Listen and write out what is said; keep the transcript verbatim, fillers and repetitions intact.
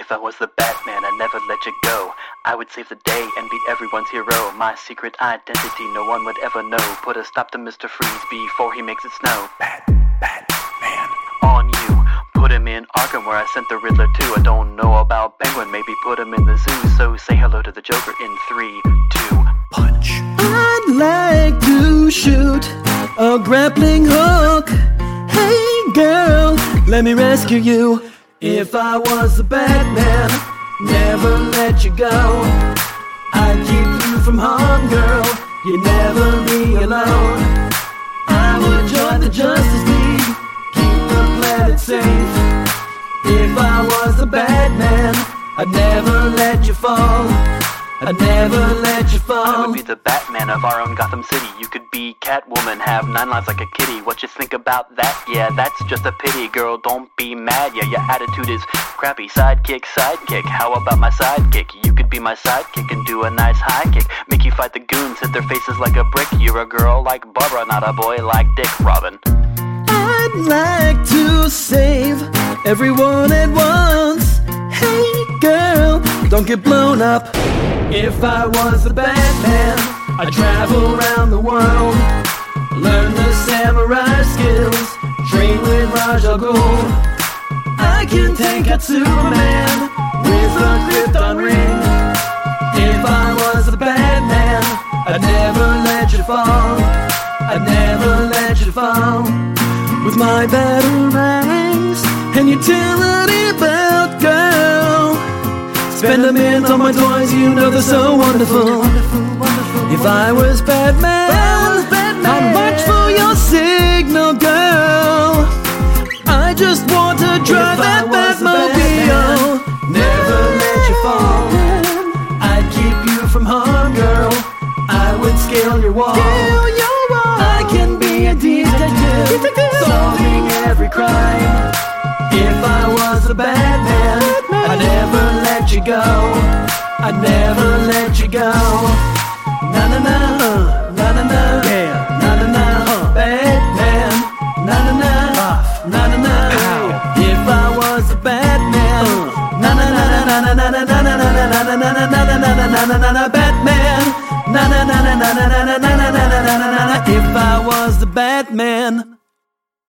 If I was the Batman, I'd never let you go. I would save the day and be everyone's hero. My secret identity no one would ever know. Put a stop to Mister Freeze before he makes it snow. Bat, Batman. On you. Put him in Arkham where I sent the Riddler to. I don't know about Penguin, maybe put him in the zoo. So say hello to the Joker in three, two, punch. I'd like to shoot a grappling hook. Hey girl, let me rescue you. If I was the Batman, never let you go. I'd keep you from harm, girl. You'd never be alone. I would join the Justice League, keep the planet safe. If I was the Batman, I'd never let you fall. I'd never let you fall. I would be the Batman of our own Gotham City. You could be Catwoman, have nine lives like a kitty. What you think about that? Yeah, that's just a pity. Girl, don't be mad. Yeah, your attitude is crappy. Sidekick, sidekick. How about my sidekick? You could be my sidekick and do a nice high kick. Make you fight the goons, hit their faces like a brick. You're a girl like Barbara, not a boy like Dick. Robin. I'd like to save everyone at once. Hey girl, don't get blown up. If I was the Batman, I'd travel around the world, learn the samurai skills, train with Ra's al Ghul. I can take out Superman with a Krypton ring. If I was the Batman, I'd never let you fall. I'd never let you fall. With my batarangs and utility belt, girl, spend a minute on my toys, you know they're so wonderful. If I was Batman, I'd watch for your signal, girl. I just want to drive that Batmobile, never let you fall. I'd keep you from harm, girl. I would scale your wall. I can be a detective, solving every crime. If I was a Batman, I'd never let you go. I'd never let you go. Na na na, uh, na na na, yeah, na na na, uh, Batman, na na na, uh, na na na. If I was a Batman, na na na na na na na na na na na na na na na na na na Batman, na na na na na na na na na na na na na. If I was the Batman.